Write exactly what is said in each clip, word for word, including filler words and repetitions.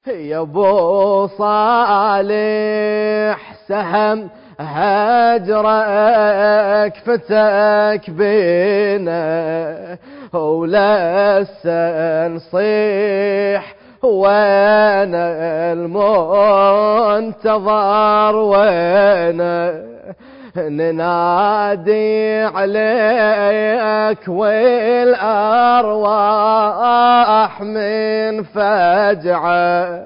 يا ابو صالح سهم هجرك فتك بينا ولسه نصيح وانا المنتظر وانا ننادي عليك والأرواح من فجعة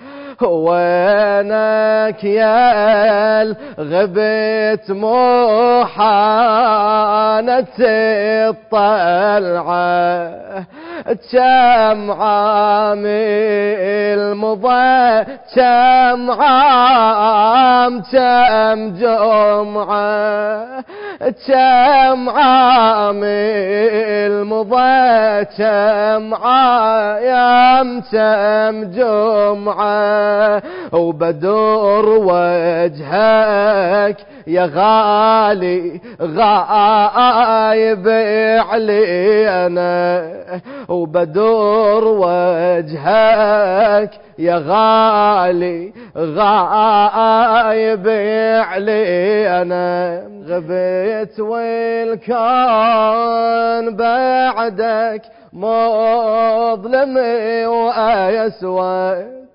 وينك يا الغبت محانة الطلعة كم عام المضى كم عام كم جمعة كم عام المضى كم عام كم جمعة وبدور وجهك يا غالي غايب علينا وبدور وجهك يا غالي غايب علينا غبت والكون بعدك مظلم وأسود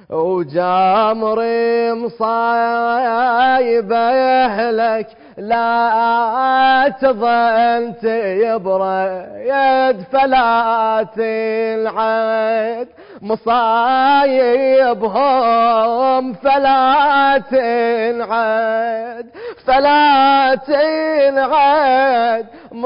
وجامري مصايب أهلك لا تظن تبرى يد فلا تنعد مصايبهم فلا تنعد فلا تنعد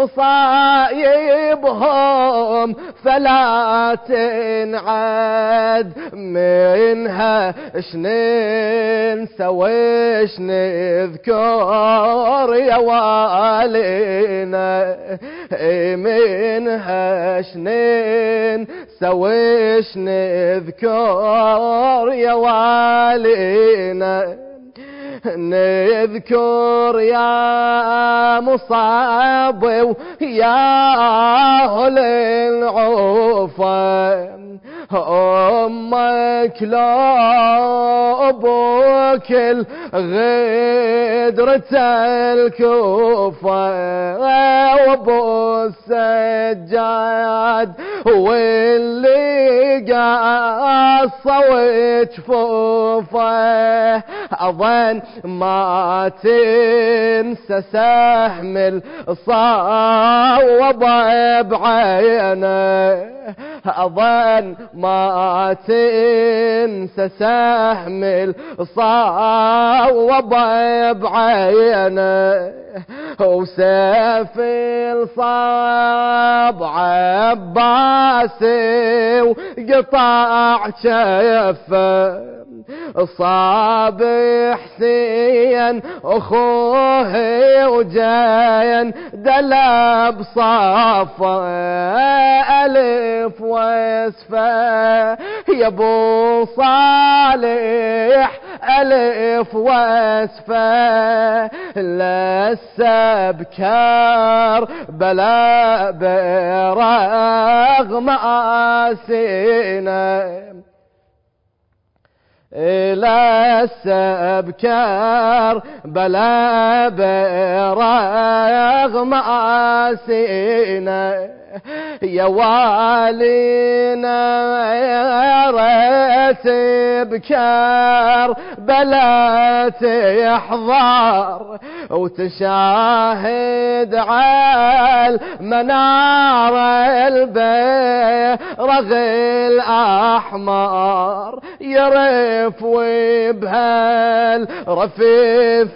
مصايبهم فلا تنعد منها شنين سويش نذكر يا والينا منها شنين سويش نذكر يا والينا نذكر يا مصاب ويا أهل العوفة أمك لا أبوك الغدرة الكوفة وأبو السجاد واللي قاصة وجفوفه أظن ما تنسى سهم الصوب بعينه أظن ما تنسى سهم الصوب بعينه وسيف الصاب عباسي وقطع شفه صاب حسين أخوه وجاين دلب صافة ألف واسفة يا ابو صالح ألف واسفة لسه بكار بلا برغم آسينا إلى السبكار بلا برغم آسينا يا والينا يا ريت بكار بلا تحضر وتشاهد على المنار البيرغ الأحمر يرف وبهال رفيف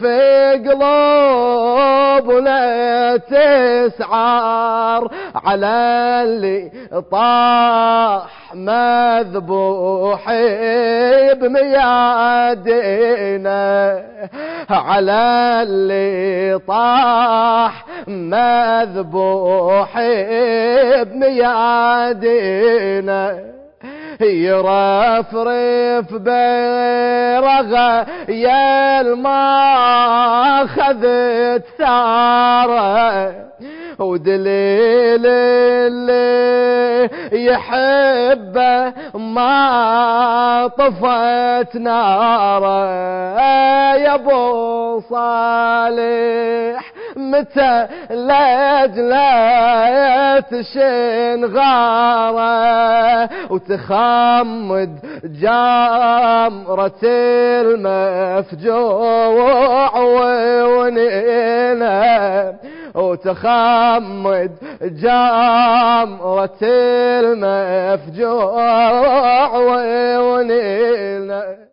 قلوبنا تسعار على اللي طاح مذبوح بميادينا على اللي طاح مذبوح بميادينا يرفرف بيرغه يا الماء خذت ثاره ودليل اللي يحبه ما طفت ناره يا ابو صالح، متى لاجله تشن غاره وتخمد جامرة المفجوع ونينا، وتخمد جامرة المفجوع ونينا.